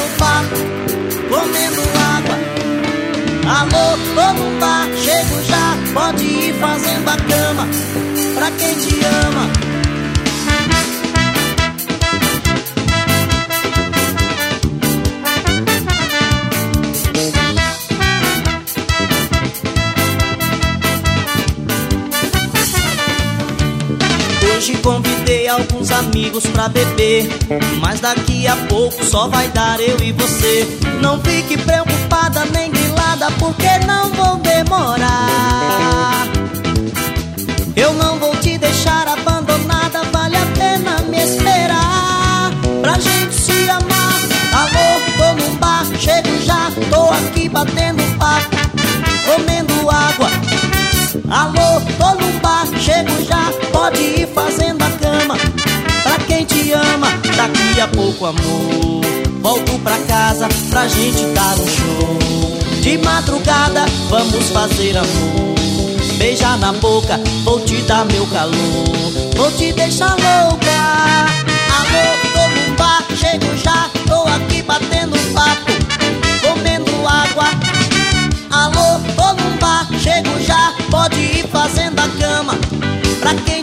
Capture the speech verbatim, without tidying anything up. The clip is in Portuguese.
papo, comendo água. Alô, tô no bar, chego já, pode ir fazendo a cama pra quem te ama. Hoje convidei alguns amigos pra beber, mas daqui a pouco só vai dar eu e você. Não fique preocupada nem grilada, porque não vou demorar. Eu não vou te deixar abandonada, vale a pena me esperar pra gente se amar. Alô, tô num bar, chego já, tô aqui batendo papo, comendo água. Alô, tô num bar, chego já, pode ir fazendo a cama pra quem te ama. Daqui a pouco, amor, volto pra casa pra gente dar um show. De madrugada vamos fazer amor, beijar na boca, vou te dar meu calor, vou te deixar louca. Alô, tô num bar, chego já, tô aqui batendo papo, comendo água. Alô, tô num bar, chego já, pode ir fazendo a cama pra quem